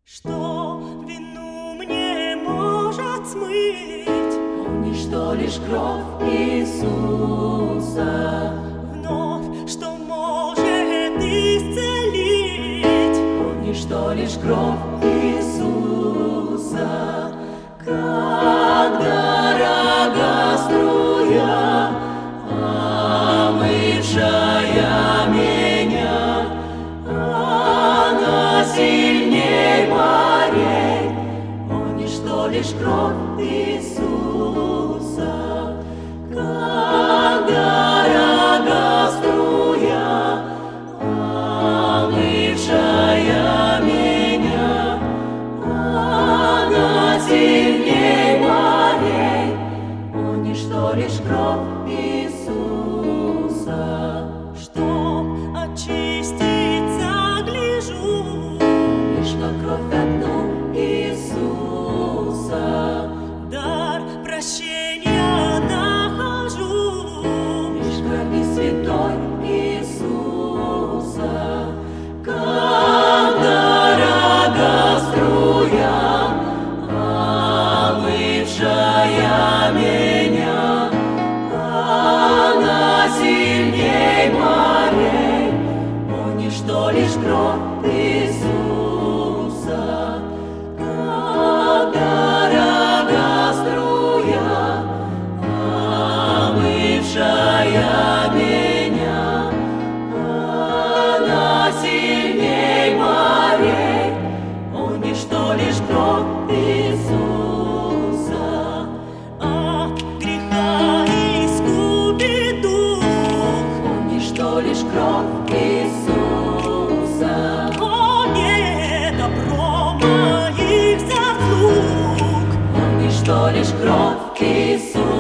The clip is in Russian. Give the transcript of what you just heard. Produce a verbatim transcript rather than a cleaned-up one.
Что вину мне может смыть? О, ничто, лишь кровь Иисуса. Вновь, что может исцелить? О, ничто, лишь кровь Иисуса. Как дорога струя, омывшая меня, она сильней морей. О, ничто, лишь кровь Иисуса. Как дорога струя, омывшая меня, она сильней морей. О, ничто, лишь кровь Иисуса. Чтоб очиститься, гляжу Лишь на кровь одну Иисуса. дар прощения нахожу. Лишь в крови святой Иисуса. Как дорога струя, омывшая меня, она сильней морей. О, ничто, лишь кровь Иисуса. Как дорога струя, омывшая меня, она сильней морей. О, ничто, лишь кровь Иисуса. От греха искупит дух. О, ничто, лишь кровь Иисуса. О, не добро моих заслуг. О, ничто, лишь кровь Иисуса.